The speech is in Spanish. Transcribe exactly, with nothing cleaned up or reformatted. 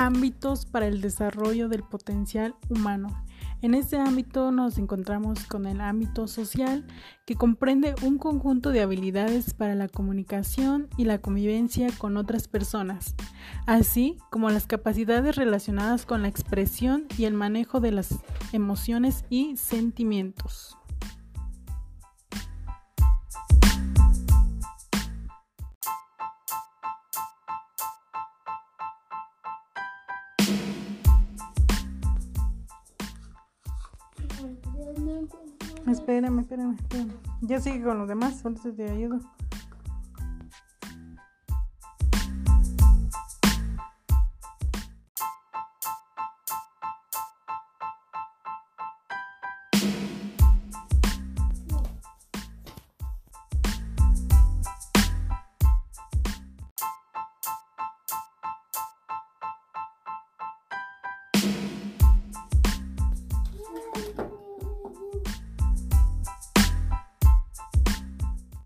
ámbitos para el desarrollo del potencial humano. En este ámbito nos encontramos con el ámbito social, que comprende un conjunto de habilidades para la comunicación y la convivencia con otras personas, así como las capacidades relacionadas con la expresión y el manejo de las emociones y sentimientos. Espérame, espérame, espérame. Ya sigue con los demás, ahorita te ayudo.